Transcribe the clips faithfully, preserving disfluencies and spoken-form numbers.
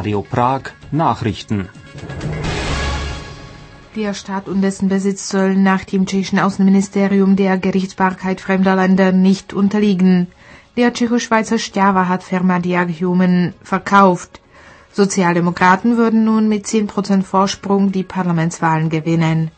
Radio Prag Nachrichten. Der Staat und dessen Besitz sollen nach dem tschechischen Außenministerium der Gerichtsbarkeit fremder Länder nicht unterliegen. Der Tschechoschweizer Sterva hat Firma Diag-Human verkauft. Sozialdemokraten würden nun mit zehn Prozent Vorsprung die Parlamentswahlen gewinnen.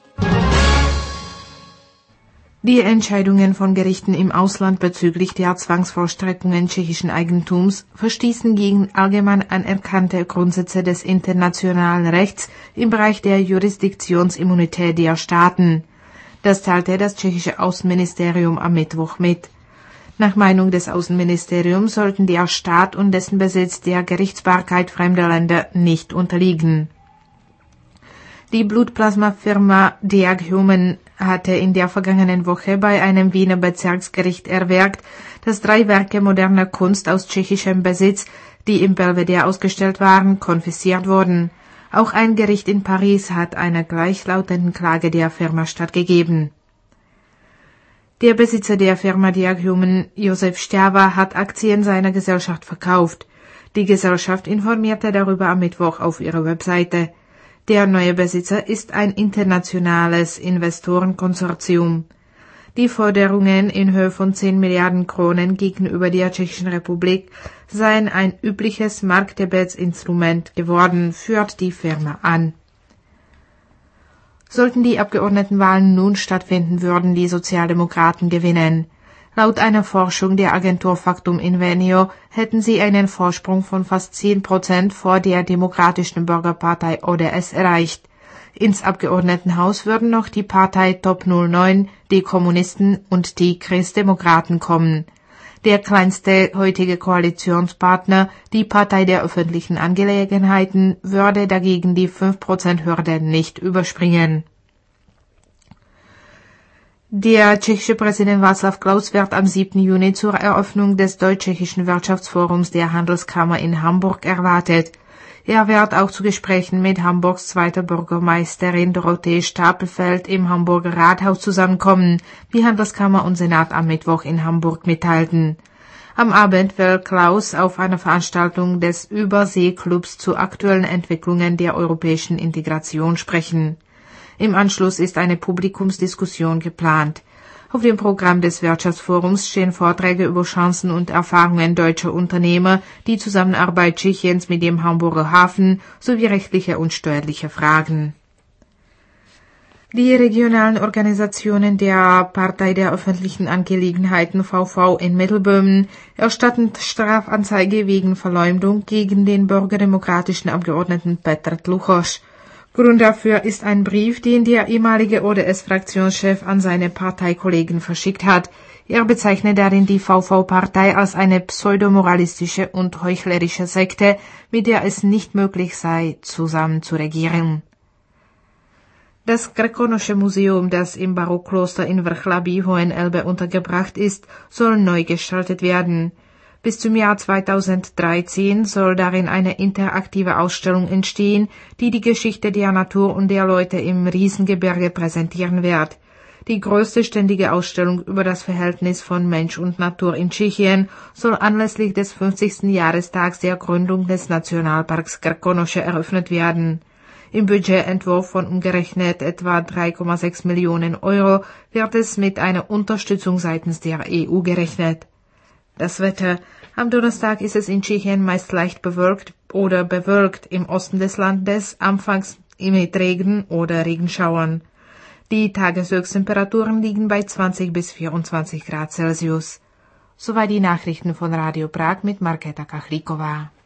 Die Entscheidungen von Gerichten im Ausland bezüglich der Zwangsvollstreckungen tschechischen Eigentums verstießen gegen allgemein anerkannte Grundsätze des internationalen Rechts im Bereich der Jurisdiktionsimmunität der Staaten. Das teilte das tschechische Außenministerium am Mittwoch mit. Nach Meinung des Außenministeriums sollten der Staat und dessen Besitz der Gerichtsbarkeit fremder Länder nicht unterliegen. Die Blutplasmafirma Diag-Human hatte in der vergangenen Woche bei einem Wiener Bezirksgericht erwirkt, dass drei Werke moderner Kunst aus tschechischem Besitz, die im Belvedere ausgestellt waren, konfisziert wurden. Auch ein Gericht in Paris hat einer gleichlautenden Klage der Firma stattgegeben. Der Besitzer der Firma Diag-Human, Josef Sterva, hat Aktien seiner Gesellschaft verkauft. Die Gesellschaft informierte darüber am Mittwoch auf ihrer Webseite. Der neue Besitzer ist ein internationales Investorenkonsortium. Die Forderungen in Höhe von zehn Milliarden Kronen gegenüber der Tschechischen Republik seien ein übliches Marktdebattinstrument geworden, führt die Firma an. Sollten die Abgeordnetenwahlen nun stattfinden, würden die Sozialdemokraten gewinnen. Laut einer Forschung der Agentur Factum Invenio hätten sie einen Vorsprung von fast zehn Prozent vor der Demokratischen Bürgerpartei O D S erreicht. Ins Abgeordnetenhaus würden noch die Partei Top null neun, die Kommunisten und die Christdemokraten kommen. Der kleinste heutige Koalitionspartner, die Partei der öffentlichen Angelegenheiten, würde dagegen die fünf Prozent Hürde nicht überspringen. Der tschechische Präsident Václav Klaus wird am siebten Juni zur Eröffnung des Deutsch-Tschechischen Wirtschaftsforums der Handelskammer in Hamburg erwartet. Er wird auch zu Gesprächen mit Hamburgs zweiter Bürgermeisterin Dorothee Stapelfeld im Hamburger Rathaus zusammenkommen, wie Handelskammer und Senat am Mittwoch in Hamburg mitteilten. Am Abend will Klaus auf einer Veranstaltung des Überseeklubs zu aktuellen Entwicklungen der europäischen Integration sprechen. Im Anschluss ist eine Publikumsdiskussion geplant. Auf dem Programm des Wirtschaftsforums stehen Vorträge über Chancen und Erfahrungen deutscher Unternehmer, die Zusammenarbeit Tschechiens mit dem Hamburger Hafen sowie rechtliche und steuerliche Fragen. Die regionalen Organisationen der Partei der öffentlichen Angelegenheiten V V in Mittelböhmen erstatten Strafanzeige wegen Verleumdung gegen den bürgerdemokratischen Abgeordneten Petr Tluchoš. Grund dafür ist ein Brief, den der ehemalige O D S-Fraktionschef an seine Parteikollegen verschickt hat. Er bezeichnet darin die V V-Partei als eine pseudomoralistische und heuchlerische Sekte, mit der es nicht möglich sei, zusammen zu regieren. Das Krkonoše Museum, das im Barockkloster in Vrchlabí Hohenelbe untergebracht ist, soll neu gestaltet werden. Bis zum Jahr zweitausenddreizehn soll darin eine interaktive Ausstellung entstehen, die die Geschichte der Natur und der Leute im Riesengebirge präsentieren wird. Die größte ständige Ausstellung über das Verhältnis von Mensch und Natur in Tschechien soll anlässlich des fünfzigsten Jahrestags der Gründung des Nationalparks Krkonoše eröffnet werden. Im Budgetentwurf von umgerechnet etwa drei Komma sechs Millionen Euro wird es mit einer Unterstützung seitens der E U gerechnet. Das Wetter. Am Donnerstag ist es in Tschechien meist leicht bewölkt oder bewölkt, im Osten des Landes anfangs mit Regen oder Regenschauern. Die Tageshöchsttemperaturen liegen bei zwanzig bis vierundzwanzig Grad Celsius. Soweit die Nachrichten von Radio Prag mit Markéta Kachlíková.